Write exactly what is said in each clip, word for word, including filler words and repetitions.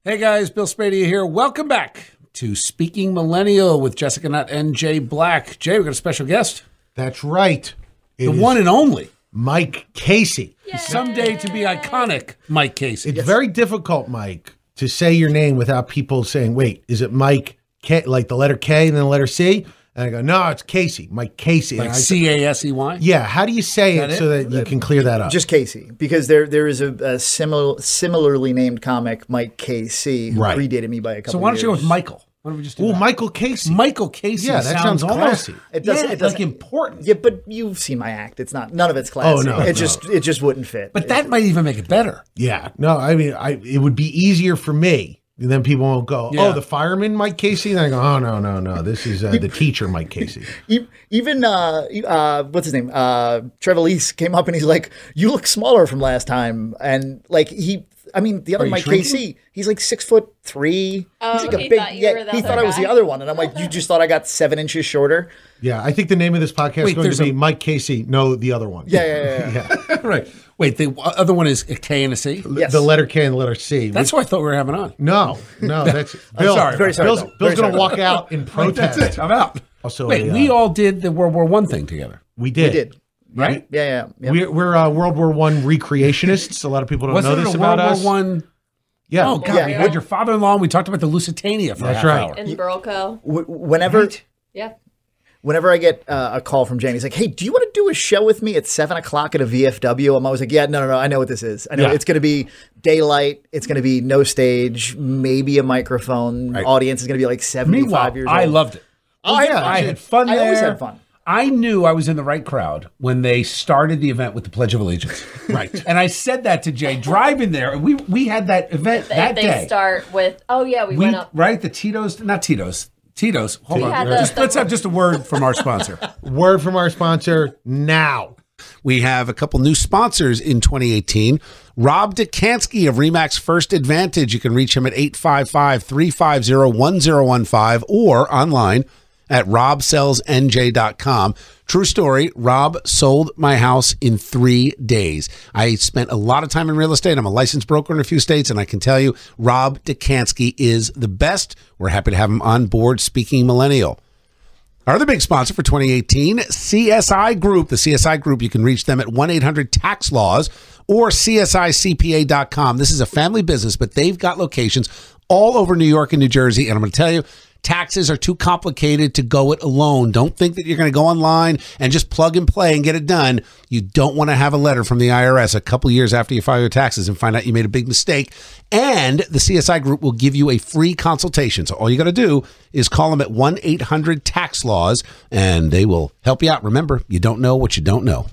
Hey guys, Bill Spadea here. Welcome back to Speaking Millennial with Jessica Nutt and Jay Black. Jay, we've got a special guest. That's right. It the one and only Mike Casey. Yay. Someday to be iconic, Mike Casey. It's yes. very difficult, Mike, to say your name without people saying, wait, is it Mike K, like the letter K and then the letter C? And I go, no, it's Casey, Mike Casey. Like C A S E Y? Yeah, how do you say it, it so that you can clear that up? Just Casey, because there there is a, a similar, similarly named comic, Mike Casey, who right. predated me by a couple of years. So why don't years. you go with Michael? Why don't we just do Ooh, that? Michael Casey. Michael Casey. Yeah, that sounds, sounds classy. It does, yeah, it does like important. Yeah, but you've seen my act. It's not, none of it's classy. Oh, no. It no. just it just wouldn't fit. But that might even make it better. Yeah. No, I mean, I it would be easier for me. And then people won't go, yeah. oh, the fireman, Mike Casey? And I go, oh, no, no, no. This is uh, the teacher, Mike Casey. Even, uh, uh, what's his name? Uh, Trevor Lease came up and he's like, you look smaller from last time. And like he, I mean, the other Mike shrinking? Casey, he's like six foot three. Oh, he's like he a big, thought you yeah, were the he other thought I was guy? the other one. And I'm like, you just thought I got seven inches shorter? Yeah, I think the name of this podcast Wait, is going to be a... Mike Casey, no, the other one. Yeah, yeah, yeah. yeah. yeah. Right. Wait, the other one is a K and a C? Yes. The letter K and the letter C. That's what I thought we were having on. No, no, that's Bill. I'm sorry. Very sorry. Bill's, Bill. Bill's Very going to sorry. walk out in protest. That's it. I'm out. Also, Wait, uh, we all did the World War One thing together. We did. We did. Right? Yeah, yeah. yeah. We're, we're uh, World War One recreationists. A lot of people don't Wasn't know this it a about World us. War One? Yeah. Oh, God. Yeah. We had your father-in-law and we talked about the Lusitania for That's a half right. hour. In Burlco. W- whenever... Right? Yeah. Whenever I get uh, a call from Jane, he's like, hey, do you want to do a show with me at seven o'clock at a V F W? I'm always like, yeah, no, no, no. I know what this is. I know Yeah. it's going to be daylight. It's going to be no stage, maybe a microphone. Right. Audience is going to be like seventy-five Meanwhile, years old. I loved it. Oh, yeah. I had fun there. I always had fun. I knew I was in the right crowd when they started the event with the Pledge of Allegiance. Right. And I said that to Jay driving there. And we we had that event They, that they day. start with, oh, yeah, we, we, went up. right? The Tito's, not Tito's. Tito's. Hold We on. had the- Just- the- let's have just a word from our sponsor. Word from our sponsor now. We have a couple new sponsors in twenty eighteen. Rob Dekansky of Remax First Advantage. You can reach him at eight five five, three five zero, one zero one five or online at rob sells n j dot com. True story, Rob sold my house in three days. I spent a lot of time in real estate. I'm a licensed broker in a few states, and I can tell you, Rob Dekansky is the best. We're happy to have him on board Speaking Millennial. Our other big sponsor for twenty eighteen, C S I Group. The C S I Group, you can reach them at one eight hundred tax laws or c s i c p a dot com. This is a family business, but they've got locations all over New York and New Jersey. And I'm going to tell you, taxes are too complicated to go it alone. Don't think that you're going to go online and just plug and play and get it done. You don't want to have a letter from the I R S a couple years after you file your taxes and find out you made a big mistake. And the C S I Group will give you a free consultation. So all you got to do is call them at one eight hundred tax laws and they will help you out. Remember, you don't know what you don't know.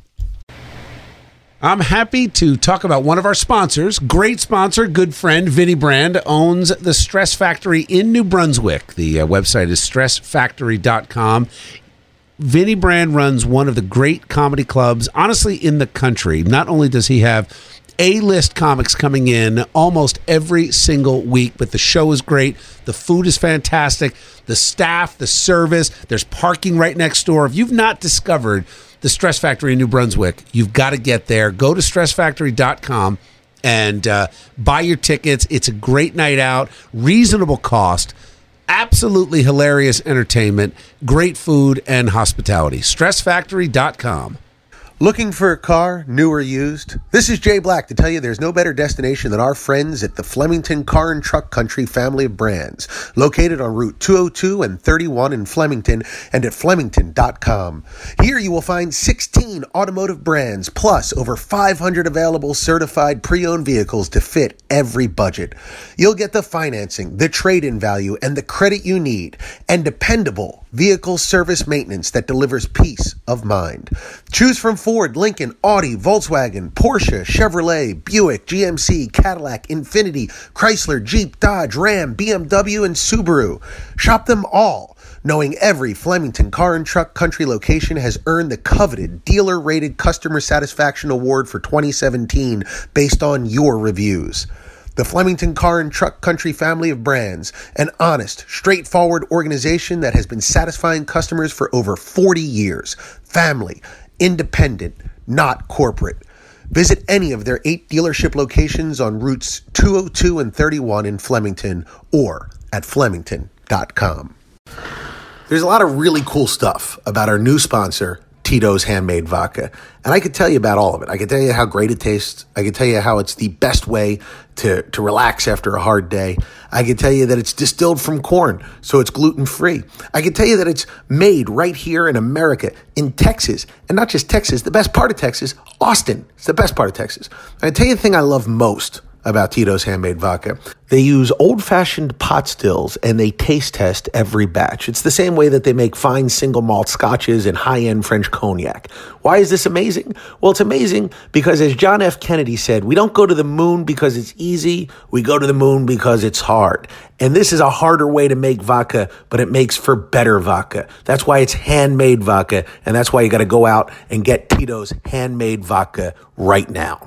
I'm happy to talk about one of our sponsors. Great sponsor, good friend, Vinny Brand, owns the Stress Factory in New Brunswick. The uh, website is stress factory dot com. Vinny Brand runs one of the great comedy clubs, honestly, in the country. Not only does he have A-list comics coming in almost every single week, but the show is great. The food is fantastic. The staff, the service, there's parking right next door. If you've not discovered the Stress Factory in New Brunswick, you've got to get there. Go to stress factory dot com and uh, buy your tickets. It's a great night out, reasonable cost, absolutely hilarious entertainment, great food and hospitality. stress factory dot com. Looking for a car, new or used? This is Jay Black to tell you there's no better destination than our friends at the Flemington Car and Truck Country family of brands, located on Route two oh two and thirty-one in Flemington and at flemington dot com. Here you will find sixteen automotive brands plus over five hundred available certified pre-owned vehicles to fit every budget. You'll get the financing, the trade-in value, and the credit you need, and dependable vehicle service maintenance that delivers peace of mind. Choose from Ford, Lincoln, Audi, Volkswagen, Porsche, Chevrolet, Buick, G M C, Cadillac, Infiniti, Chrysler, Jeep, Dodge, Ram, B M W, and Subaru. Shop them all, knowing every Flemington Car and Truck Country location has earned the coveted dealer-rated customer satisfaction award for twenty seventeen based on your reviews. The Flemington Car and Truck Country family of brands, an honest, straightforward organization that has been satisfying customers for over forty years. Family, independent, not corporate. Visit any of their eight dealership locations on routes two oh two and thirty-one in Flemington or at flemington dot com. There's a lot of really cool stuff about our new sponsor, Tito's Handmade Vodka. And I could tell you about all of it. I could tell you how great it tastes. I could tell you how it's the best way to, to relax after a hard day. I could tell you that it's distilled from corn, so it's gluten-free. I could tell you that it's made right here in America, in Texas. And not just Texas, the best part of Texas, Austin. It's the best part of Texas. And I tell you the thing I love most about Tito's Handmade Vodka. They use old-fashioned pot stills and they taste test every batch. It's the same way that they make fine single malt scotches and high-end French cognac. Why is this amazing? Well, it's amazing because, as John F. Kennedy said, we don't go to the moon because it's easy. We go to the moon because it's hard. And this is a harder way to make vodka, but it makes for better vodka. That's why it's handmade vodka, and that's why you got to go out and get Tito's Handmade Vodka right now.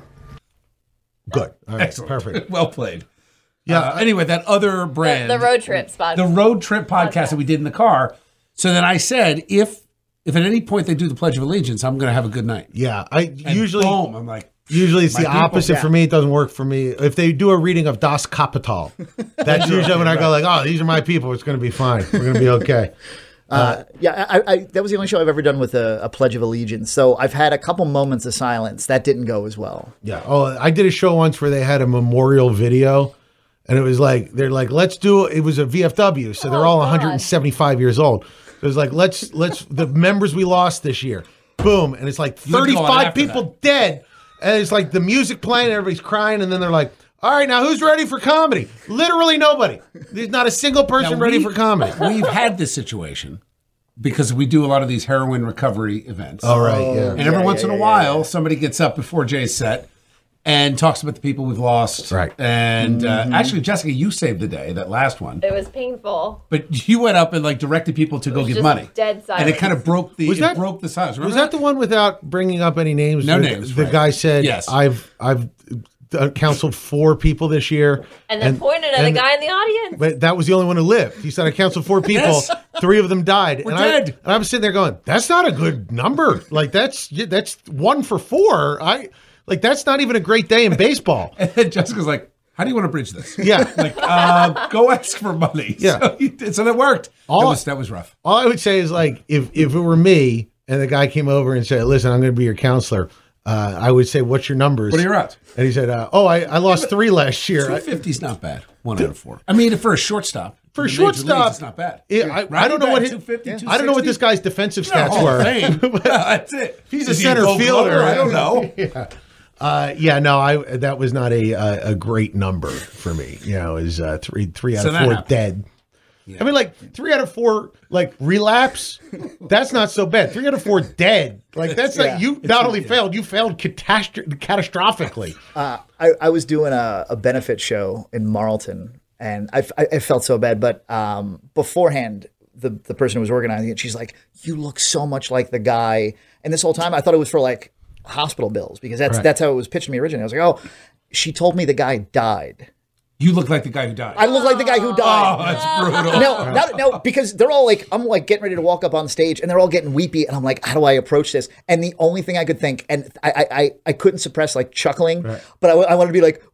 Good. All right. Excellent. Perfect. Well played. Yeah. Uh, anyway, that other brand, The, the road trip spot. the road trip podcast that we did in the car. So then I said, if if at any point they do the Pledge of Allegiance, I'm going to have a good night. Yeah. I And usually boom, I'm like, usually it's my the people. opposite Yeah. for me. It doesn't work for me. If they do a reading of Das Kapital, that's usually when I go like, oh, these are my people. It's going to be fine. We're going to be okay. Uh, yeah, I, I, that was the only show I've ever done with a, a Pledge of Allegiance. So I've had a couple moments of silence. That didn't go as well. Yeah. Oh, I did a show once where they had a memorial video, and it was like they're like, let's do. It was a V F W, so they're Oh, all God. one hundred seventy-five years old. It was like, let's let's the members we lost this year, boom, and it's like You would go on thirty-five after people dead, and it's like the music playing, everybody's crying, and then they're like, all right, now who's ready for comedy? Literally nobody. There's not a single person Now, ready we- for comedy. We've had this situation because we do a lot of these heroin recovery events. All right, yeah. And every Yeah, once yeah, in a yeah, while, somebody gets up before Jay's set and talks about the people we've lost. Right. And Mm-hmm. uh, actually, Jessica, you saved the day, that last one. It was painful. But you went up and like directed people to go was give just money. dead And it silence. kind of broke the Was it that- broke the silence. Was that the one without bringing up any names? No the, names, The right. guy said, Yes. I've I've uh, counseled four people this year. And then pointed at a and- guy in the audience. But that was the only one who lived. He said, I counseled four people. Yes. Three of them died. We're and dead. I, and I was sitting there going, that's not a good number. Like, that's that's one for four. I Like, that's not even a great day in baseball. And then Jessica's like, how do you want to bridge this? Yeah. Like, uh, go ask for money. Yeah. So, you did, so that worked. All- that was that was rough. All I would say is, like, if, if it were me and the guy came over and said, listen, I'm going to be your counselor, uh, I would say, what's your numbers? What are your odds? And he said, uh, oh, I, I lost three last year. I- two fifty's not bad. One out of four. I mean, for a shortstop. For a in the major leagues, shortstop, it's not bad. Yeah, I, I Right? don't know what his, two fifty, I don't know what this two sixty? guy's defensive Not stats Hall of were. Fame. Well, that's it. He's a Is he center Gold fielder. Glover? I don't know. Uh, yeah, no, I that was not a a, a great number for me. You know, is uh, three three out So of that four happened. dead. I mean, like three out of four, like relapse. That's not so bad. Three out of four dead. Like that's Yeah. like you not only failed, you failed catastro- catastrophically. Uh, I, I was doing a, a benefit show in Marlton, and I, I, I felt so bad. But um, beforehand, the, the person who was organizing it, she's like, you look so much like the guy. And this whole time, I thought it was for like hospital bills because that's Right. that's how it was pitched to me originally. I was like, oh, she told me the guy died. You look like the guy who died. I look like the guy who oh, died. that's brutal. No, not, no, because they're all like, I'm like getting ready to walk up on stage and they're all getting weepy. And I'm like, how do I approach this? And the only thing I could think, and I I, I, I couldn't suppress like chuckling, but I, I wanted to be like,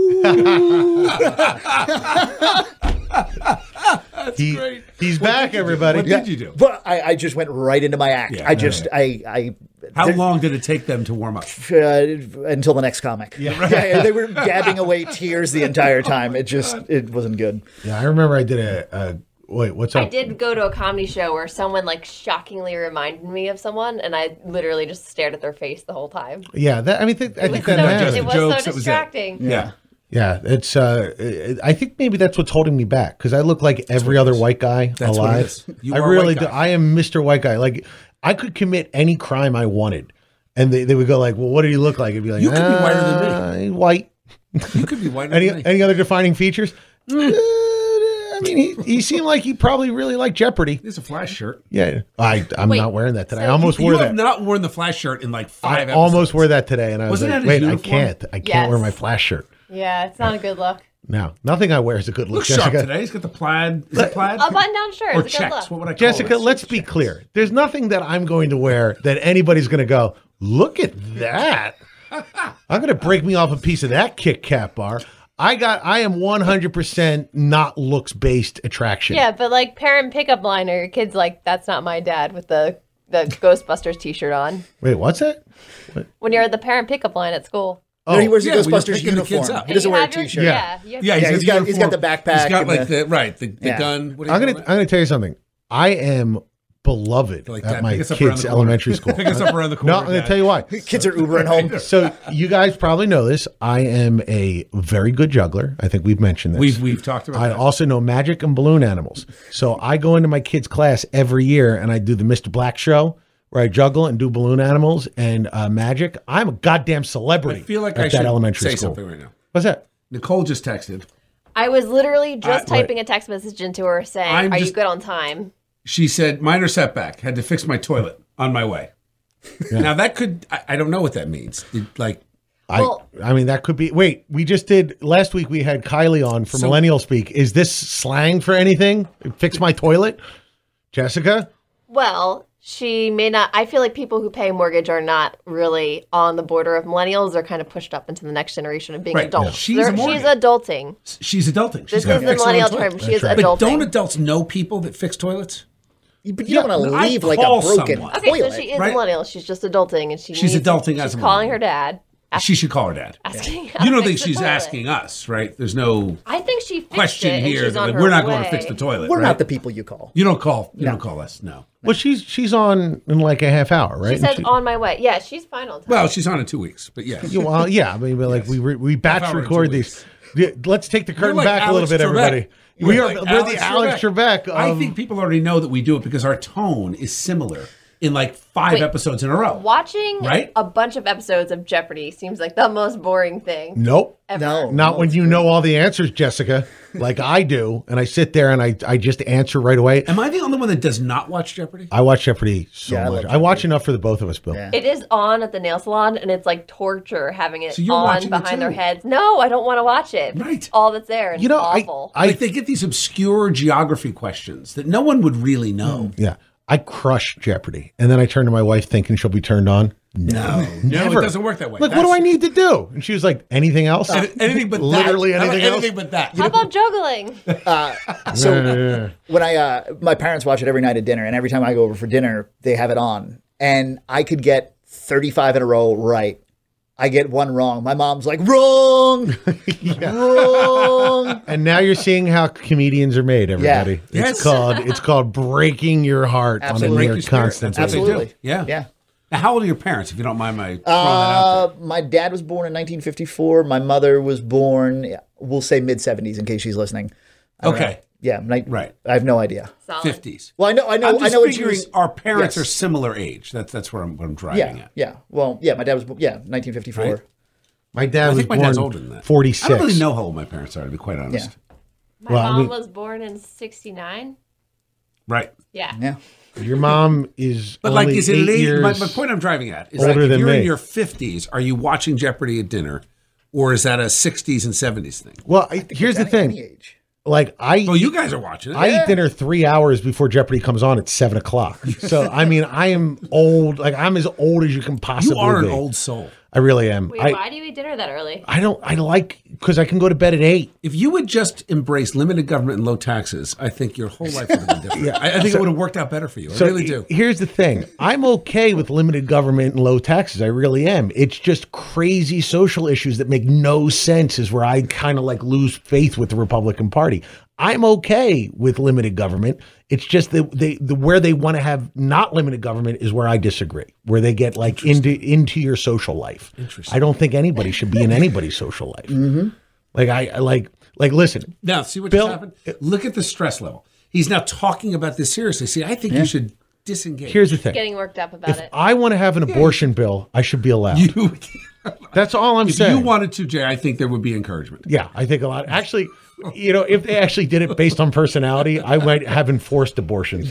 ooh. He, great. he's back, everybody. What did you do? But I, I just went right into my act. Yeah, I just, I, I, How there- long did it take them to warm up? uh, until the next comic. Yeah. They were dabbing away tears the entire time. It just, it wasn't good. Yeah, I remember I did a, a wait. What's up? I did go to a comedy show where someone like shockingly reminded me of someone, and I literally just stared at their face the whole time. Yeah, that, I mean, th- I It was, think so, that matters. it was Jokes, so it was it. distracting. Yeah. Yeah, it's. Uh, I think maybe that's what's holding me back because I look like every other white guy That's what it alive. is. You I are a really white do. guy. I am Mister White Guy. Like I could commit any crime I wanted, and they, they would go like, "Well, what do you look like?" It'd be like, You could be whiter than me. "Uh, he's white." You could be whiter Any than me. any other defining features? Uh, I mean, he, he seemed like he probably really liked Jeopardy. There's a Flash shirt. Yeah, I I'm Wait, not wearing that today. so I almost You wore have that. not worn the Flash shirt in like I five almost episodes. wore that today, and I was Wasn't like, that his "Wait, I uniform? can't. I can't Yes. wear my Flash shirt." Yeah, it's not a good look. No, nothing I wear is a good look. Look sharp Jessica. today. He's got the plaid. Is it plaid? A button-down shirt Or is a good checks. look. What would I call Jessica, it? let's be clear. There's nothing that I'm going to wear that anybody's going to go, look at that. I'm going to break me off a piece of that Kit Kat bar. I got. I am one hundred percent not looks based attraction. Yeah, but like parent pickup line, or your kid's like, "That's not my dad," with the the Ghostbusters T-shirt on. Wait, what's that? When you're at the parent pickup line at school. No, he wears yeah, the when you're Ghostbusters picking the kids uniform. up. He doesn't You wear a have your- T-shirt. Yeah, you have Yeah, Yeah, he's a got- he's got the uniform. backpack He's got and like the- the, right the, the Yeah. gun. What do you I'm gonna. call I'm that? gonna tell you something. I am beloved Like at that. my Pick us up around kids' the corner. elementary school. Pick us up around the corner. No, I'm going to Dad. tell you why. Kids are Ubering home. So you guys probably know this. I am a very good juggler. I think we've mentioned this. We've we've talked about I that. also know magic and balloon animals. So I go into my kids' class every year and I do the Mister Black show where I juggle and do balloon animals and uh, magic. I'm a goddamn celebrity I feel like at I that should elementary say school. something right now. What's that? Nicole just texted. I was literally just I- typing a text message into her saying, I'm "Are just- you good on time?" She said, minor setback. Had to fix my toilet on my way. Now that could, I, I don't know what that means. Did, like, I, Well- I mean, that could be. Wait, we just did last week. We had Kylie on for So- Millennial Speak. Is this slang for anything? Fix my toilet, Jessica? Well, she may not. I feel like people who pay mortgage are not really on the border of millennials. They're kind of pushed up into the next generation of being Right, adults. yeah. She's They're- a mortgage. she's adulting. she's adulting. She's This gotta is the fix her own millennial toilet. term. She is right. But adulting. don't adults know people that fix toilets? But you don't want to I leave like a call broken someone. Okay, toilet. so she is right? a millennial. She's just adulting, and she She's needs, adulting She's as a calling millennial. her dad. Ask, She should call her dad. asking. You how to don't think fix the she's toilet. asking us, right? There's no I think she fixed question it, and here she's that on like, her we're not way. going to fix the toilet. We're right? not the people you call. You don't call. You don't call us. No. Well, she's she's on in like a half hour, right? She And says she- on my way. Yeah, she's fine on time. Well, she's on in two weeks, but yes. Yeah, well, yeah. I mean, but like we re- we batch hour and record two these. Yeah, let's take the curtain like back a little Alex bit, Trebek. everybody. We're We are like we're the Alex Trebek. I of- think people already know that we do it because our tone is similar in like five Wait. episodes in a row. Watching Right? a bunch of episodes of Jeopardy seems like the most boring thing. Nope. Ever. No, Not no, when it's you great. know all the answers, Jessica, like I do, and I sit there and I, I just answer right away. Am I the only one that does not watch Jeopardy? I watch Jeopardy so Yeah, I much. love I watch enough for the both of us, Bill. Yeah. It is on at the nail salon, and it's like torture having it So you're on watching it behind their too. heads. No, I don't want to watch it. Right. It's all that's there, and You know, it's I, awful. I Like they get these obscure geography questions that no one would really know. yeah, I crush Jeopardy, and then I turn to my wife thinking she'll be turned on. No, no, Never. it doesn't work that way. Like, what do I need to do? And she was like, anything else? Anything but Literally that. How about anything else? anything but that. How about juggling? So Yeah, yeah, yeah. when I, uh, my parents watch it every night at dinner, and every time I go over for dinner, they have it on, and I could get thirty-five in a row right. I get one wrong. My mom's like, wrong, wrong. And now you're seeing how comedians are made, everybody. Yes. It's called it's called breaking your heart Absolutely. on a Break near your spirit. constant That's what basis. they do. Absolutely. Yeah. Yeah. Now, how old are your parents, if you don't mind my throwing that out Uh, my dad was born in nineteen fifty-four. My mother was born, we'll say mid seventies in case she's listening. I there? don't know. Okay. Yeah, ni- Right. I have no idea. Solid. fifties. Well, I know, I know, I'm I just know what she figuring was. our parents Yes. are similar age. That's that's what I'm, what I'm driving Yeah, at. yeah. Well, yeah, my dad was, bo- yeah, nineteen fifty-four. Right. My dad I was think my born dad's older than that. forty-six. I don't really know how old my parents are, to be quite honest. My Well, I mom mean- was born in sixty-nine. Right. Yeah. Yeah. Your mom is But only like, is it eight late? years My, my point I'm driving at is older like, if than you're in me. your fifties, are you watching Jeopardy at dinner, or is that a sixties and seventies thing? Well, I, here's the Any- any thing. age. Like I, Well, you guys are watching it. I eat dinner three hours before Jeopardy comes on at seven o'clock. So I mean, I am old. Like I'm as old as you can you possibly are an be. old soul. I really am. Wait, I, why do you eat dinner that early? I don't. I like because I can go to bed at eight. If you would just embrace limited government and low taxes, I think your whole life would have been different. I, I think it would have worked out better for you. I So really do. he- here's the thing. I'm okay with limited government and low taxes. I really am. It's just crazy social issues that make no sense is where I kind of like lose faith with the Republican Party. I'm okay with limited government. It's just that they the where they want to have not limited government is where I disagree. Where they get like into into your social life. Interesting. I don't think anybody should be in anybody's social life. Mm-hmm. Like I, I like like listen. Now, see what Bill- just happened? Look at the stress level. He's now talking about this seriously. See, I think you should disengage. Here's the thing. Getting worked up about If it. I want to have an abortion bill, I should be allowed. you. That's all I'm If saying. you wanted to, Jay, I think there would be encouragement. Yeah, I think a lot. Actually, you know, if they actually did it based on personality, I might have enforced abortions.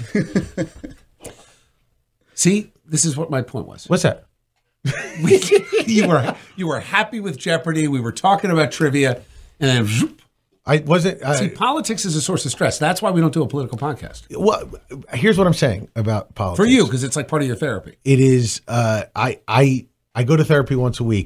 See, this is what my point was. What's that? We, you were you were happy with Jeopardy. We were talking about trivia, and then zoop. I wasn't. Uh, See, politics is a source of stress. That's why we don't do a political podcast well, here's what I'm saying about politics. for you, because it's like part of your therapy. it is. Uh, I I I go to therapy once a week,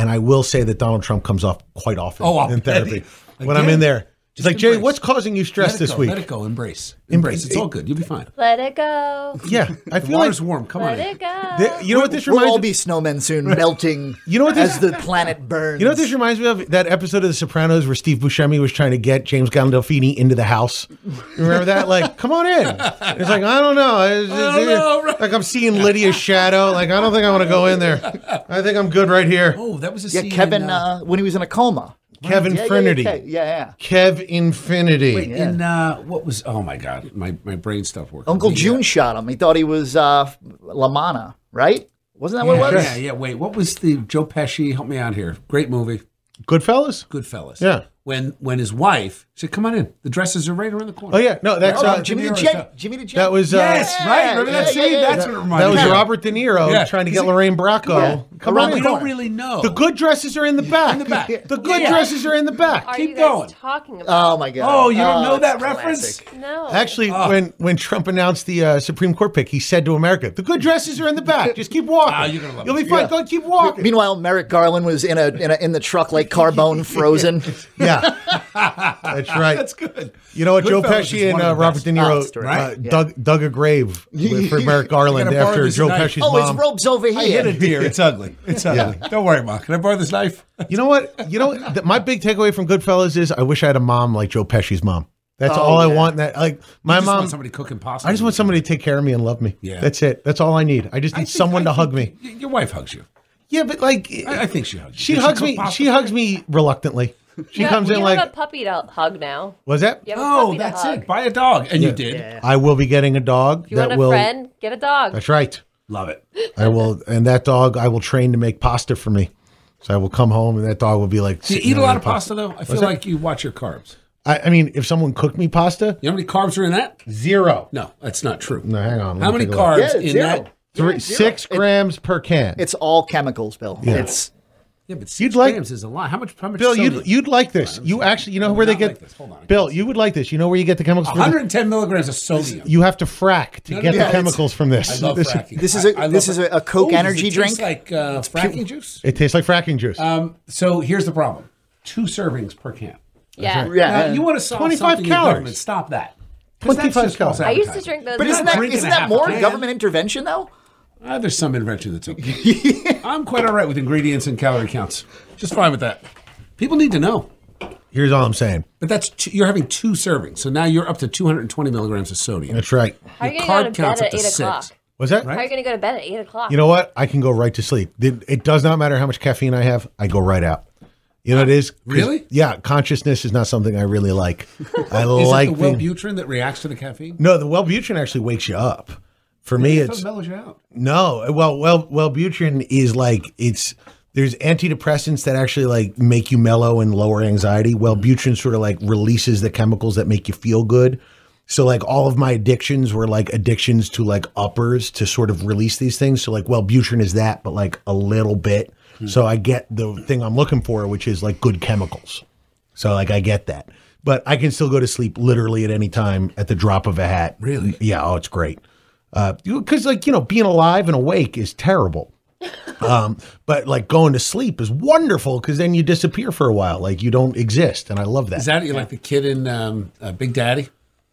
And I will say that Donald Trump comes off quite often Oh, I'll in bet therapy. he- When I'm Again, in there, he's just like, Jay, embrace. what's causing you stress Let it this go, week? Let it go. Embrace. Embrace. It's all good. You'll be fine. Let it go. Yeah, I The feel like water's warm. Come on. Let in. it go. th- you know what this We'll reminds all me. be snowmen soon, melting. You know what this- as the planet burns. You know what this reminds me of? That episode of The Sopranos where Steve Buscemi was trying to get James Gandolfini into the house. You remember that? Like, come on in. And it's like, I don't know. It's- it's- don't know, right? Like I'm seeing Lydia's shadow. Like, I don't think I want to go in there. I think I'm good right here. Oh, that was a Yeah, scene Kevin in, uh, uh, when he was in a coma. Kevin Yeah, yeah, Trinity. Yeah, yeah, yeah. Kev Infinity. wait, in uh, what was? Oh my God, my my brain stopped working. Uncle The, June uh, shot him. He thought he was uh, LaManna, right? Wasn't that what Yeah, it was? yeah, yeah. Wait, what was the Joe Pesci? Help me out here. Great movie, Goodfellas? Goodfellas. Yeah. When when his wife said, "Come on in, the dresses are right around the corner." Oh, yeah. No, that's Oh, uh, Jimmy the De Niro's Jet. stuff. Jimmy the Jet. that was uh, Yes, right. Remember that yeah, scene? yeah, That's yeah. what it reminded that was me of. Robert De Niro Yeah. trying to Is get it- Lorraine Bracco. Come Around on the We in. don't corner. really know. The good dresses are in the back. In the back. The good Yeah. dresses are in the back. Are Keep you guys going. talking about? Oh my God. Oh, you don't know it's that classic. reference? No. Actually, when, when Trump announced the uh, Supreme Court pick, he said to America, the good dresses are in the back. Just keep walking. Ah, you're gonna love You'll it. be fine. Yeah. Go keep walking. Meanwhile, Merrick Garland was in a in a in the truck like Carbone frozen. Yeah. That's right. That's good. You know what? Joe Goodfellas Pesci is and one of uh, the Robert best. De Oh, Niro story. uh, Right? Yeah. dug, dug a grave with, for Merrick Garland I gotta borrow after this Joe knife. Pesci's Oh, his mom. rope's over I hit a here. deer. It's ugly. It's ugly. Don't worry, Ma. Can I borrow this knife? You know what? You know what? Th- my big takeaway from Goodfellas is I wish I had a mom like Joe Pesci's mom. That's Oh, all I yeah. want. That like my I just mom. want somebody cooking pasta. I just want somebody to take care of me and love me. Yeah. That's it. That's all I need. I just I need think- someone I to hug me. think y- Your wife hugs you. Yeah, but like I, I think she hugs you. she Does hugs cook me. pasta She for hugs you? me reluctantly. She You comes have, in you like, have a puppy to hug now. was that? You have a Oh, puppy to that's hug. it. Buy a dog, and you did. I will be getting a dog If you that want a will. friend, get a dog. That's right. Love it. I will, and that dog I will train to make pasta for me. So I will come home, and that dog will be like. Do you sitting eat a there lot with of pasta though? I feel that? like you watch your carbs. I, I mean, if someone cooked me pasta, You know how many carbs are in that? zero. No, that's not true. No, hang on. let How me many take a look. carbs Yeah, in zero. that? Three, Yeah, zero. six It- grams per can. It's all chemicals, Bill. Yeah. It's Yeah, but six You'd like- grams is a lot. How much? How much? Bill, sodium? you'd you'd like this. You actually, you know I where would they not get. like this. Hold on. Bill, you would like this. You know where you get the chemicals from? one hundred ten milligrams of sodium. You have to frack to No, no, get no, the it's- chemicals from this. I love This- fracking. This is I- a- I love this is it. a- a Coke Oh, does energy it taste drink? like uh, fracking juice. It tastes like fracking juice. Um, so here's the problem: two servings per can. Yeah. yeah. Now, you want to solve twenty-five something in calories. government? Stop that. 'Cause that's twenty-five just false calories. I used to advertising. drink those. but You're isn't not that drinking isn't a that half a more can. government intervention though? Uh, there's some intervention that's okay. I'm quite all right with ingredients and calorie counts. Just fine with that. People need to know. Here's all I'm saying. But that's two, you're having two servings, so now you're up to two hundred twenty milligrams of sodium. That's right. How are you Your going to carb go to counts bed up at to eight six. o'clock? Was that? How are you going to go to bed at eight o'clock? You know what? I can go right to sleep. It, it does not matter how much caffeine I have. I go right out. You know what it is? 'Cause- Really? Yeah. Consciousness is not something I really like. I Is like it the being- Wellbutrin that reacts to the caffeine? No, the Wellbutrin actually wakes you up. For me, I thought it's it mellows you out. no. Well, well, Wellbutrin is like it's. There's antidepressants that actually like make you mellow and lower anxiety. Wellbutrin sort of like releases the chemicals that make you feel good. So like all of my addictions were like addictions to like uppers to sort of release these things. So like Wellbutrin is that, but like a little bit. So I get the thing I'm looking for, which is like good chemicals. So like I get that, but I can still go to sleep literally at any time at the drop of a hat. Really? Yeah. Oh, it's great. Uh, because like you know, being alive and awake is terrible. Um, but like going to sleep is wonderful because then you disappear for a while, like you don't exist, and I love that. Is that you like the kid in um, uh, Big Daddy?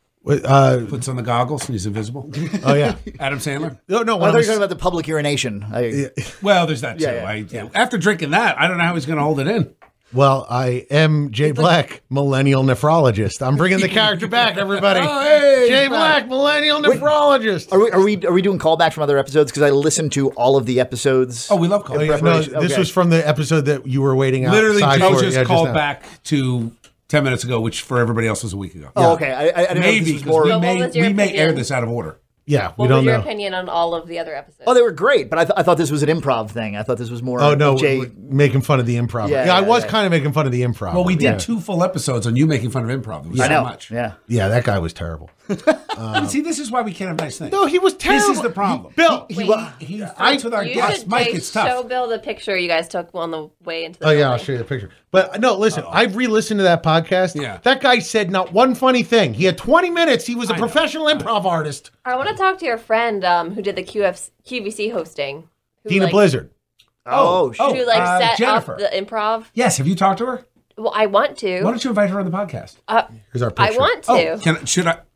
Uh, Puts on the goggles and he's invisible. oh yeah. Adam Sandler. No, no. I When thought I you were talking was, about the public urination. I, Well, there's that too. Yeah, yeah, I, yeah. After drinking that, I don't know how he's going to hold it in. well, I am Jay Black, millennial nephrologist. I'm bringing the character back, everybody. Oh, hey, Jay he's Black, millennial nephrologist. Are we are we are we doing callbacks from other episodes? Because I listened to all of the episodes. Oh, we love Oh, calling. yeah, no, preparation. this Okay. was from the episode that you were waiting outside Literally, Joe for. just Yeah, called now. back to ten minutes ago, which for everybody else was a week ago. Oh, okay. I, I, I didn't know if Maybe this was because more. we, So what may, was your we may air opinion? this out of order. Yeah, we What don't was your know. opinion on all of the other episodes? Oh, they were great, but I, th- I thought this was an improv thing. I thought this was more. Oh no, Jay. w- making fun of the improv. Yeah, Yeah, I yeah, was yeah. kind of making fun of the improv. Well, we did yeah. two full episodes on you making fun of improv. It was I so know. much. Yeah. Yeah, that guy was terrible. But see, this is why we can't have nice things. No, he was terrible. This is the problem. Bill. He, Wait, he fights with our you guests. should Mike, Jay, it's tough. show Bill the picture you guys took on the way into the Oh yeah, building. I'll show you the picture. But no, listen, I've re-listened to that podcast. Yeah. That guy said not one funny thing. He had twenty minutes. He was a I know. professional improv artist. I want to talk to your friend um, who did the Q F Q V C hosting. Who, Dina like- Blizzard. Oh, shit. To like uh, set Jennifer. up the improv. Yes, have you talked to her? Well, I want to. Why don't you invite her on the podcast? Uh, Here's our I picture. want to. Oh, can should I?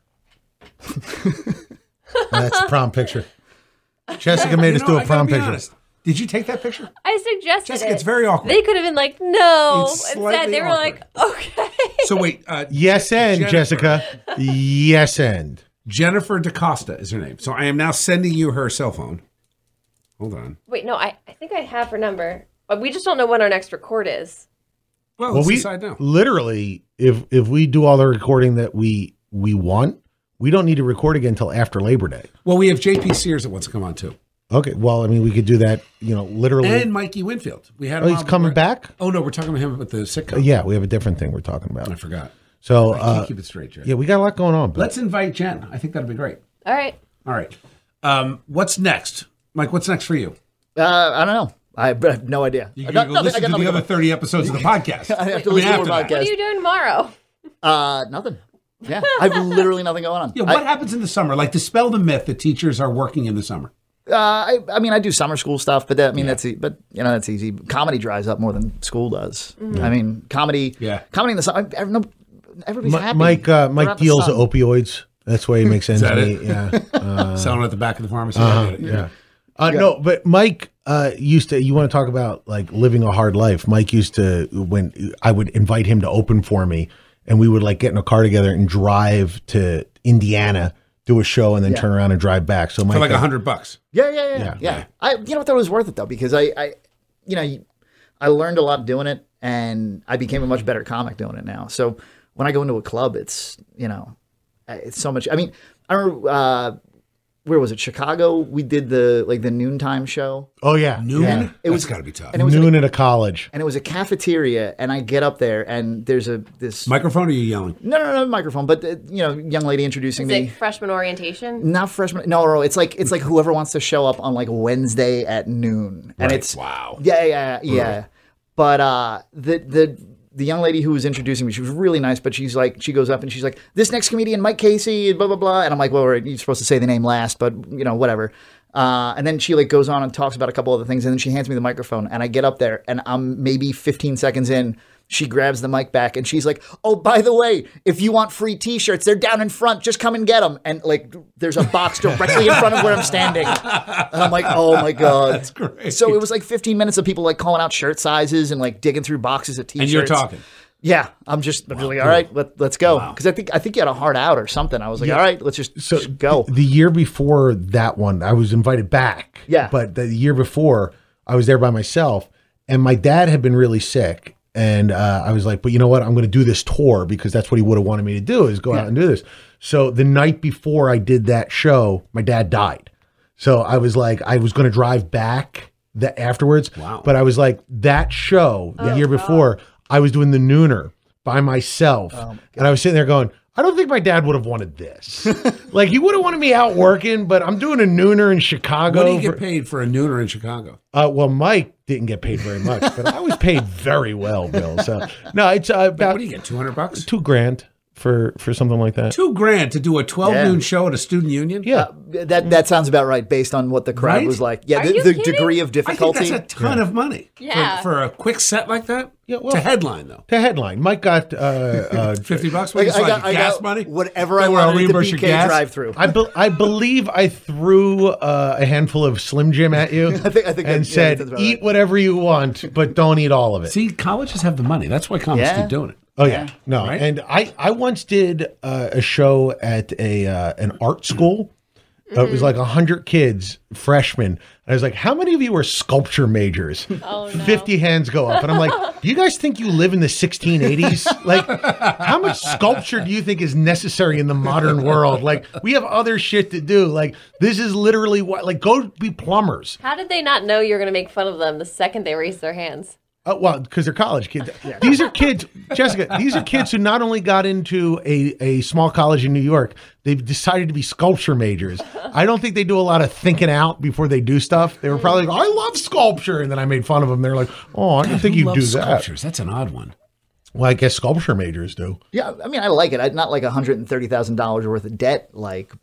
That's the prom picture. Jessica made You us know, do I a gotta prom be picture. honest. Did you take that picture? I suggested Jessica, it. it's very awkward. They could have been like, no. It's Instead, slightly they were like, okay. So wait, uh, Yes, and Jennifer. Jessica. Yes, and. Jennifer DaCosta is her name. So I am now sending you her cell phone. Hold on. Wait, no, I, I think I have her number. But we just don't know when our next record is. Well, Well, let's we decide now. literally, if if we do all the recording that we we want, we don't need to record again until after Labor Day. Well, we have J P Sears that wants to come on too, Okay. Well, I mean, we could do that. You know, literally. and Mikey Winfield. We had. oh, him he's on coming before. back. Oh no, we're talking about him with the sitcom. Uh, yeah, we have a different thing we're talking I about. forgot. So, I can't uh, keep it straight, Jay. yeah, we got a lot going on. Bill. Let's invite Jen. I think that'd be great. All right. All right. Um, what's next, Mike? What's next for you? Uh, I don't know. I have no idea. You I can got go nothing- I listen got to nothing the other going thirty episodes of the podcast. I have to I mean, listen to after more that. podcasts. What are you doing tomorrow? Uh, nothing. Yeah, I have literally nothing going on. Yeah, what I, happens in the summer? Like, dispel the myth that teachers are working in the summer. uh, I, I mean, I do summer school stuff, but that, I mean, that's e- but you know, that's easy. Comedy dries up more than school does. I mean, comedy. Yeah. comedy in the summer. I, I, no, everybody's Mi- happy. Mike uh, We're Mike not the deals sun. opioids. That's why he makes ends that meet. it? Yeah. Uh, Selling at the back of the pharmacy. I get it. yeah. Uh, No, but Mike uh, used to. You want to talk about like living a hard life? Mike used to when I would invite him to open for me, and we would like get in a car together and drive to Indiana, do a show, and then turn around and drive back. So Mike, For like uh, a hundred bucks. Yeah, yeah, yeah, Yeah. yeah. I, you know what, that was worth it though, because I, I, you know, I learned a lot doing it, and I became a much better comic doing it now. So when I go into a club, it's, you know, it's so much. I mean, I remember, uh, where was it? Chicago. We did the like the noontime show, Oh yeah, Noon? yeah. It was got to be tough. and it was Noon at a college. and it was a cafeteria, and I get up there, and there's a this Microphone or are you yelling? no, no, no microphone, but uh, you know, young lady introducing Is me. it freshman orientation? Not freshman. No, no, it's like it's like whoever wants to show up on like Wednesday at noon, and Right. it's Wow. Yeah, yeah, yeah. But uh, the the the young lady who was introducing me, she was really nice. But she's like, she goes up and she's like, "This next comedian, Mike Casey, blah blah blah." And I'm like, "Well, you're supposed to say the name last, but you know, whatever." Uh, and then she like goes on and talks about a couple other things, and then she hands me the microphone, and I get up there, and I'm maybe fifteen seconds in. She grabs the mic back and she's like, "Oh, by the way, if you want free T-shirts, they're down in front. Just come and get them." And like, there's a box directly in front of where I'm standing. And I'm like, "Oh my god, that's great. So it was like fifteen minutes of people like calling out shirt sizes and like digging through boxes of T-shirts. And you're talking. Yeah, I'm just, I'm just like, all right, let, let's go. Because I think I think you had a hard out or something. I was like, all right, let's just, So just go. The year before that one, I was invited back. Yeah. But the year before, I was there by myself, and my dad had been really sick. And uh, I was like, but you know what? I'm going to do this tour because that's what he would have wanted me to do is go out and do this. So the night before I did that show, my dad died. So I was like, I was going to drive back the afterwards. Wow. But I was like, that show the year before, I was doing the Nooner by myself. And I was sitting there going, I don't think my dad would have wanted this. Like, he would have wanted me out working, but I'm doing a Nooner in Chicago. What do you get for- paid for a nooner in Chicago? uh, well, Mike didn't get paid very much, but I was paid very well, Bill. So no, it's uh, about What do you get? Two hundred bucks? two grand for for something like that. Two grand to do a twelve Yeah. noon show at a student union? Yeah, That that sounds about right based on what the crowd Right? was like. Yeah, Are the, you the kidding? degree of I think difficulty. that's a ton of money. Yeah. For, for a quick set like that? Yeah, well- to headline, though. to headline. Mike got uh, uh, fifty bucks? Like, What, I like got, I gas got money? whatever I Don't worry, I'll wanted at the reimburse your B K gas. drive-through. I, be- I believe I threw uh, a handful of Slim Jim at you I think- I think that- and yeah, said, that sounds about eat right. whatever you want, but don't eat all of it. See, colleges have the money. That's why comics Yeah. keep doing it. Oh yeah, no, Right? and I I once did uh, a show at a uh, an art school. Uh, it was like a hundred kids, freshmen. I was like, "How many of you are sculpture majors?" Oh, no. Fifty hands go up, and I'm like, "Do you guys think you live in the sixteen eighties? Like, how much sculpture do you think is necessary in the modern world? Like, we have other shit to do. Like, this is literally what. Like, go be plumbers. How did they not know you were going to make fun of them the second they raised their hands? Uh, well, because they're college kids. These are kids, Jessica. These are kids who not only got into a, a small college in New York, they've decided to be sculpture majors. I don't think they do a lot of thinking out before they do stuff. They were probably like, "I love sculpture," and then I made fun of them. They're like, "Oh, I didn't think Who you'd loves do that." sculptures? That's an odd one. Well, I guess sculpture majors do. Yeah, I mean, I like it. I, not like one hundred thirty thousand dollars worth of debt, like, but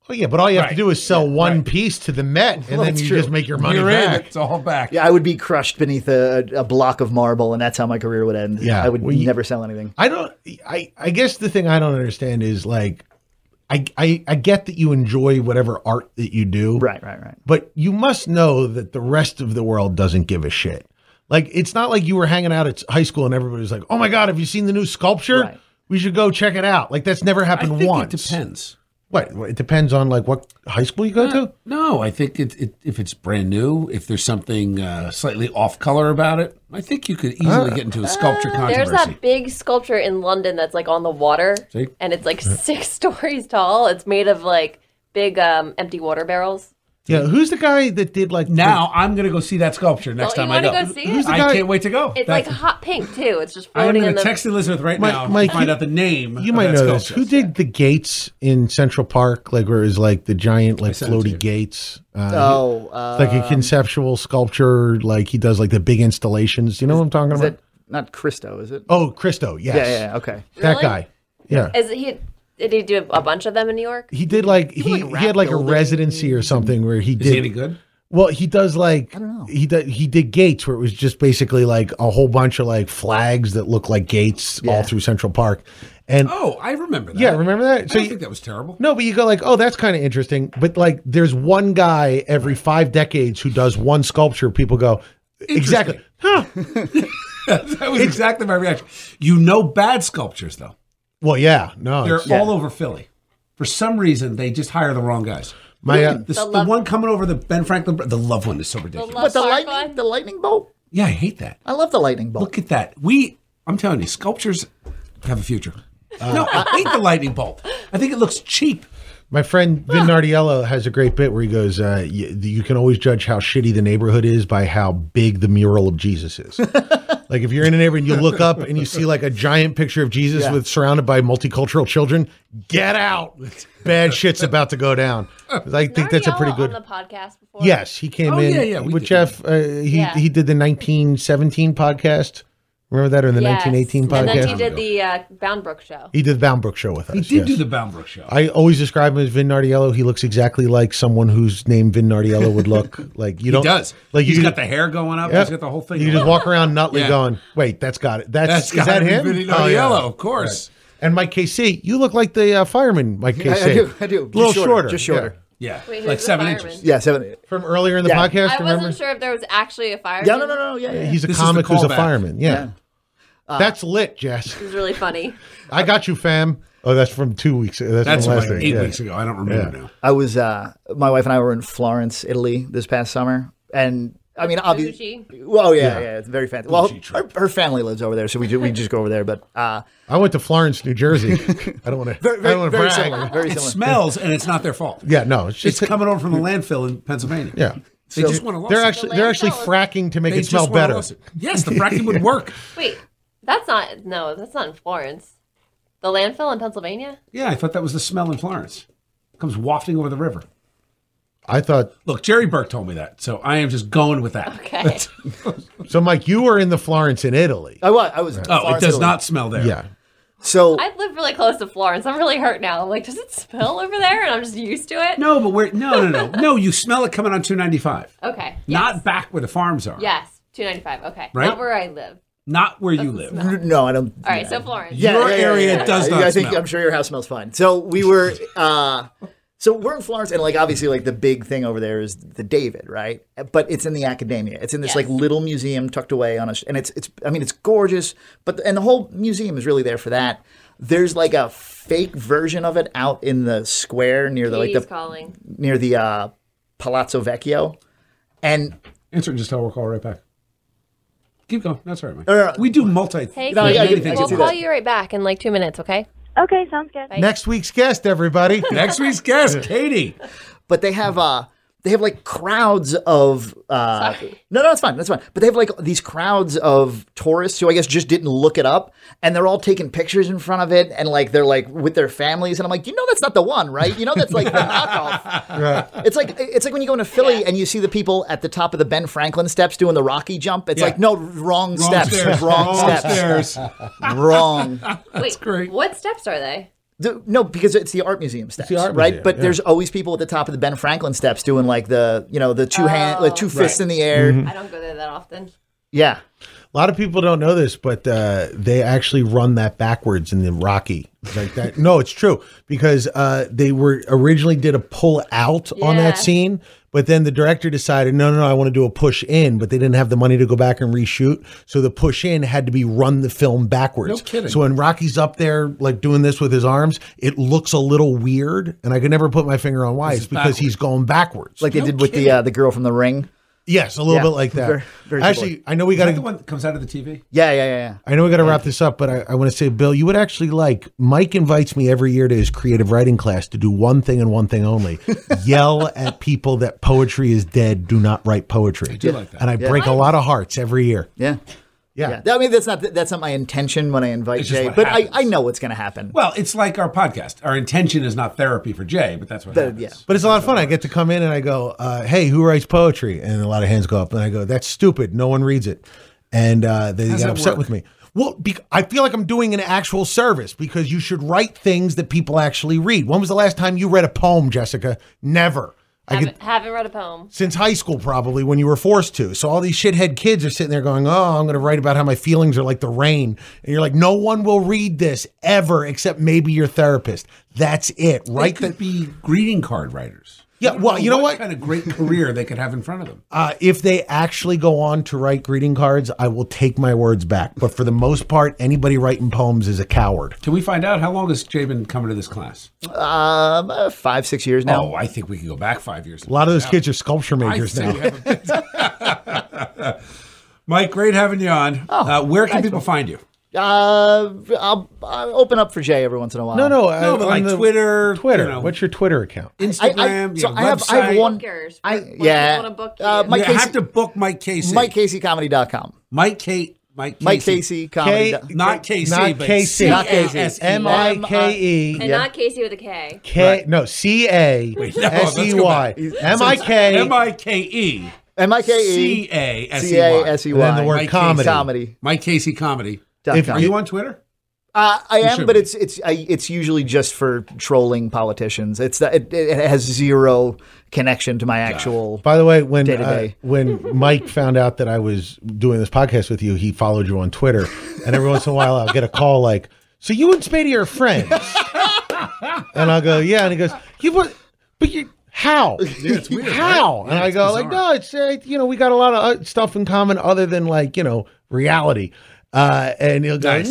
Oh yeah, but all you have to Right. do is sell Yeah, one right. piece to the Met, and Well, then that's you true. just make your money You're in. back. It's all back. Yeah, I would be crushed beneath a, a block of marble, and that's how my career would end. Yeah, I would well, you- never sell anything. I don't. I I guess the thing I don't understand is like, I I I get that you enjoy whatever art that you do, Right, right, right. but you must know that the rest of the world doesn't give a shit. Like, it's not like you were hanging out at high school and everybody was like, "Oh my god, have you seen the new sculpture? Right. We should go check it out." Like, that's never I happened think once. it depends. What? It depends on like what high school you go to. No, I think it, it, if it's brand new, if there's something uh, slightly off color about it, I think you could easily get into a sculpture controversy. There's that big sculpture in London that's like on the water, See? and it's like six stories tall. It's made of like big um, empty water barrels. Yeah, who's the guy that did like Now I'm going to go see that sculpture next Don't time you I wanna go. go see Who's it? the I guy- can't wait to go. It's That's- like hot pink too. It's just I am floating going in to the. text Elizabeth right Mike- now Mike, to find you- out the name. You of might that know this. sculpture. Who did the gates in Central Park? Like, where is like the giant, like sent it to floaty you. gates? Uh, Oh, uh, like a conceptual sculpture. Like he does like the big installations. You know what I'm talking is about? it not Christo? Is it? Oh, Christo. Yes. Yeah, yeah, yeah. Okay. That Really? guy. Yeah. Is he? Did he do a bunch of them in New York? He did like he, like, he rap had like a buildings residency or something where he Is did. he any good? Well, he does like don't know. he did he did gates where it was just basically like a whole bunch of like flags that look like gates all Yeah. through Central Park. And Oh, I remember that. yeah, remember that? I So don't you- think that was terrible. no, but you go like, oh, that's kind of interesting. But like, there's one guy every five decades who does one sculpture. People go, exactly. Huh. That was exactly my reaction. You know bad sculptures, though. Well, yeah, no. They're it's- all over Philly. For some reason, they just hire the wrong guys. My uh, The, The the love- one coming over the Ben Franklin, the love one is so The ridiculous. Love But the Park lightning, one? the lightning bolt. Yeah, I hate that. I love the lightning bolt. Look at that. We, I'm telling you, sculptures have a future. no, I hate the lightning bolt. I think it looks cheap. my friend Vin Nardiello has a great bit where he goes, uh, you, you can always judge how shitty the neighborhood is by how big the mural of Jesus is. Like if you're in a neighborhood and you look up and you see like a giant picture of Jesus Yeah. with surrounded by multicultural children, get out. Bad shit's about to go down. 'Cause I think that's a pretty Nardiello good. on the podcast before. Yes, he came Oh, in yeah, yeah, we with did Jeff. Uh, he Yeah. he did the nineteen seventeen podcast. Remember that, or the Yes. nineteen eighteen podcast? And then he did the uh, Boundbrook show. He did the Boundbrook show with us. He did yes. do the Boundbrook show. I always describe him as Vin Nardiello. He looks exactly like someone whose name Vin Nardiello would look like. You he don't does. like. He's you got the hair going up. Yep. He's got the whole thing. You going just walk around Nutley Yeah. going, "Wait, that's got it. That's, That's is gotta that be him? Vinny Oh, yeah. Nardiello, of course. And Mike K C, you look like the uh, fireman, Mike K C. I, I do. I do. A little Just shorter, Just shorter. Yeah, Wait, who's like the seven fireman? inches. Yeah, seven. From earlier in the Yeah. podcast, I remember? wasn't sure if there was actually a fireman. Yeah, no, no, no. Yeah, yeah. He's a This is the comic who's a callback. fireman. Yeah. That's lit, Jess. It was really funny. I got you, fam. Oh, that's from two weeks. That's, That's from from last like week. eight yeah. weeks ago. I don't remember Yeah. now. I was. Uh, my wife and I were in Florence, Italy, this past summer, and I mean, obviously. Sushi? Well, yeah, Yeah. yeah, it's very fancy. Well, Sushi her, trip. her family lives over there, so we ju- we just go over there. But uh, I went to Florence, New Jersey. I don't want to. very, I very, don't want to very brag. similar. Very It similar. smells, and it's not their fault. Yeah, no, it's It's just coming over from the landfill in Pennsylvania. yeah. They just want to lawsuit. They're actually they're actually landfill. fracking to make They it smell just want a better. lawsuit. Yes, the fracking would work. Wait, that's not. No, that's not in Florence. The landfill in Pennsylvania. Yeah, I thought that was the smell in Florence. It comes wafting over the river. I thought Look, Jerry Burke told me that, so I am just going with that. Okay. so. Mike, you were in the Florence in Italy. I was. I was. in Oh, it Florence, does Italy. not smell there. Yeah, So I live really close to Florence. I'm really hurt now. I'm like, does it smell over there? And I'm just used to it. No, but we're no, no, no, no. You smell it coming on two ninety-five, Okay. not Yes. back where the farms are. Yes. two ninety-five. Okay. Right? Not where I live. not where you live. no, I don't. All right. So Florence. Your area does not I think smell. I'm sure your house smells fine. So we were. Uh, so we're in Florence, and like obviously, like the big thing over there is the David, right? But it's in the Academia. It's in this Yes. like little museum tucked away on a, and it's it's. I mean, it's gorgeous, but and the whole museum is really there for that. There's like a fake version of it out in the square near the like Katie's the calling. near the uh, Palazzo Vecchio, and Answer and just tell we'll call right back. Keep going. That's all right, Mike. No, no, no. We do multi. Hey, No, Katie, yeah, I can- I many can things we'll see at once. call you right back in like two minutes. Okay. Okay, sounds good. Bye. next week's guest, everybody. Next week's guest, Katie. but they have uh they have like crowds of uh no no it's fine that's fine but they have like these crowds of tourists who I guess just didn't look it up and they're all taking pictures in front of it and like they're like with their families and I'm like, you know that's not the one, right? You know that's like the knockoff. Right. It's like it's like when you go into Philly and you see the people at the top of the Ben Franklin steps doing the Rocky jump. It's Yeah. like no wrong, Wrong steps, stairs. wrong Wrong steps, stairs. wrong. Wait. great. What steps are they? The, no, because it's the art museum steps, the art right? museum, but yeah. there's always people at the top of the Ben Franklin steps doing like the, you know, the two hand, like two fists in the air. Mm-hmm. I don't go there that often. Yeah. A lot of people don't know this, but uh, they actually run that backwards in the Rocky. It's like that. No, it's true because uh, they were originally did a pull out on that Yeah. scene, but then the director decided, no, no, no, I want to do a push in, but they didn't have the money to go back and reshoot, so the push in had to be run the film backwards. No kidding. So when Rocky's up there like doing this with his arms, it looks a little weird, and I could never put my finger on why. It's is because backwards. he's going backwards. Like they No did with kidding. the uh, the girl from The Ring. yes, a little Yeah, bit like that. very- very Actually, I know we Is got that the to. one that comes out of the T V? Yeah, yeah, yeah, yeah. I know we got to wrap this up, but I, I want to say, Bill, you would actually like, Mike invites me every year to his creative writing class to do one thing and one thing only, yell at people that poetry is dead, do not write poetry. I do like that. And I break a lot of hearts every year. Yeah. Yeah. Yeah. I mean, that's not that's not my intention when I invite It's just Jay, what but I, happens. I know what's going to happen. Well, it's like our podcast. Our intention is not therapy for Jay, but that's what The- happens. yeah. But it's a lot of fun. I get to come in and I go, uh, hey, who writes poetry? And a lot of hands go up. And I go, that's stupid. No one reads it. And uh, they How's get that upset work? with me. Well, be- I feel like I'm doing an actual service because you should write things that people actually read. When was the last time you read a poem, Jessica? Never. I could, Haven't, haven't read a poem. since high school, probably when you were forced to. So all these shithead kids are sitting there going, "Oh, I'm going to write about how my feelings are like the rain," and you're like, "No one will read this ever, except maybe your therapist." That's it. They Right? could be greeting card writers. Yeah, I don't well, you know what? kind of great career they could have in front of them. Uh, if they actually go on to write greeting cards, I will take my words back. But for the most part, anybody writing poems is a coward. Can we find out how long has Jay been coming to this class? Um, uh, five, six years now. Oh, I think we can go back five years. A lot of those kids are sculpture I majors now. think we have a- Mike, great having you on. uh, where can thanks, people man. find you? Uh, I'll, I'll open up for Jay every once in a while. No, no, No, uh, but on like the- Twitter, Twitter. you know. What's your Twitter account? Instagram, so your I have- I have website. one- Bookers. I- When yeah. people want to book you. Uh, Mike You Casey- have to book Mike Casey. Mike Casey Comedy dot com. Mike Kate. Mike Casey. Mike Casey Comedy. K- Not Casey, Not but Casey. C A S E. M I K E and yeah. not Casey with a K. K no C A Wait, no, S E let's go Y back. M I K M I K E M I K E C A S C E A Y. S E and then the Y. word Mike comedy. Comedy. Mike Casey Comedy. dot If- com. Are you on Twitter? Uh, I am, should but be. it's it's I, it's usually just for trolling politicians. It's that it, it has zero connection to my actual. By the way, when Day to uh, day. when Mike found out that I was doing this podcast with you, he followed you on Twitter, and every once in a while I'll get a call like, "So you and Spady are friends?" And I'll go, "Yeah," and he goes, "You what? But you." How? Yeah, it's weird, How? right? And Yeah, I it's go like, bizarre. no, it's uh, you know we got a lot of uh, stuff in common other than like you know reality. Uh, and he'll go, Nice.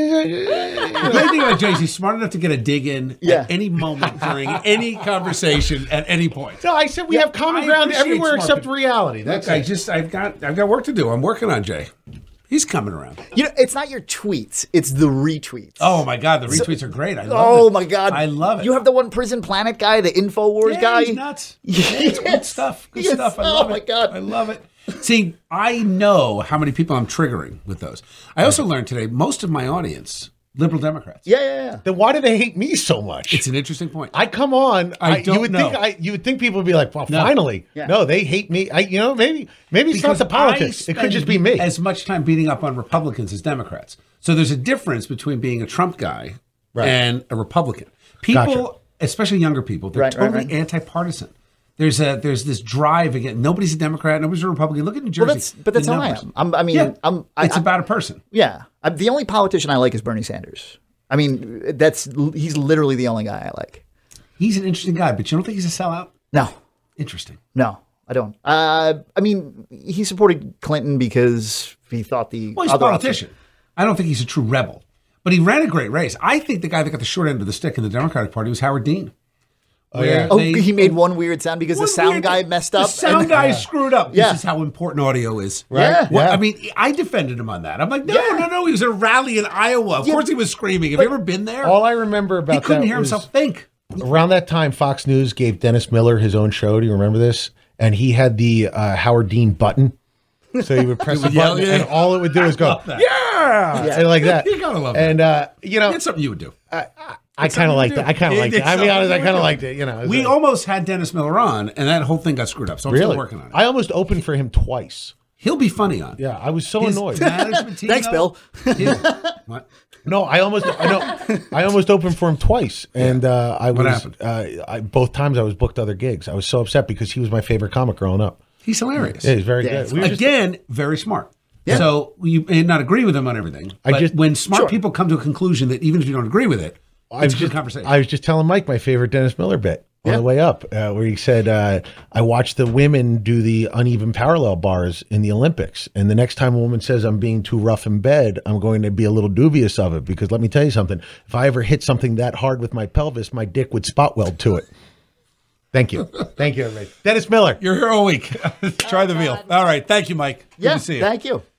The great thing about Jay is he's smart enough to get a dig in Yeah. at any moment during any conversation at any point. no, I said we have common I ground appreciate everywhere smart except people. reality. That's Look, I it. just I've got I've got work to do. I'm working on Jay. He's coming around. You know, it's not your tweets; it's the retweets. Oh my god, the retweets are great. I love Oh it. my God! I love it. You have the one Prison Planet guy, the Infowars yeah, guy. He's nuts. Yeah, it's good stuff. Good Yes. stuff. I Oh love my it. God. I love it. See, I know how many people I'm triggering with those. I also learned today most of my audience, liberal Democrats. Yeah, yeah, yeah. Then why do they hate me so much? It's an interesting point. I come on. I I, don't you would know. think I, you would think people would be like, well, No. finally. Yeah. No, they hate me. I, you know, maybe maybe it's not the politics. I It could just be spend me. As much time beating up on Republicans as Democrats. So there's a difference between being a Trump guy Right. and a Republican. People, Gotcha. especially younger people, they're Right, right, totally right. anti-partisan. There's a there's this drive again. Nobody's a Democrat. Nobody's a Republican. Look at New Jersey. Well, that's but that's the how I numbers. am. I'm, I mean, Yeah, I'm. I, it's I- about a person. Yeah, I'm, the only politician I like is Bernie Sanders. I mean, that's he's literally the only guy I like. He's an interesting guy, but you don't think he's a sellout? No, Interesting. no, I don't. Uh, I mean, he supported Clinton because he thought the Well, he's a other politician. I don't think he's a true rebel, but he ran a great race. I think the guy that got the short end of the stick in the Democratic Party was Howard Dean. Oh, yeah. Oh, he made one weird sound because the One sound weird- guy messed up. The sound and- guy screwed up. Yeah. This is how important audio is. Yeah. Well, Yeah. I mean, I defended him on that. I'm like, no, Yeah. no, no. He was at a rally in Iowa. Of Yeah, course he was screaming. Have you ever been there? All I remember about he couldn't that hear was himself think. around that time, Fox News gave Dennis Miller his own show. Do you remember this? And he had the uh, Howard Dean button. So he would press the yell, button, yeah. and all it would do is go, that. yeah, and like that. You gotta love that. And uh, you know, It's something you would do. I kind something of you liked do. it. I kind of It- liked it. it's I'll be honest. I something you kind of do. liked it. You know, it was We like- almost had Dennis Miller on, and that whole thing got screwed up. So I'm really still working on it. I almost opened for him twice. He'll be funny on. Yeah, I was so His annoyed. management team, Thanks, though, Bill. his, What? No, I almost, I know, I almost opened for him twice, and uh, I What was, happened? uh, I, both times I was booked other gigs. I was so upset because he was my favorite comic growing up. He's hilarious. Yeah, he's very Yeah, good. We were just- Again, very smart. So you may not agree with him on everything. I But just- when smart Sure. people come to a conclusion that even if you don't agree with it, I it's was a good just, conversation. I was just telling Mike my favorite Dennis Miller bit on the way up, uh, where he said, uh, I watched the women do the uneven parallel bars in the Olympics. And the next time a woman says I'm being too rough in bed, I'm going to be a little dubious of it. Because let me tell you something, if I ever hit something that hard with my pelvis, my dick would spot weld to it. Thank you. Thank you, everybody. Dennis Miller. You're here all week. Try the veal. All right. Thank you, Mike. Good Yeah, to see you. thank you.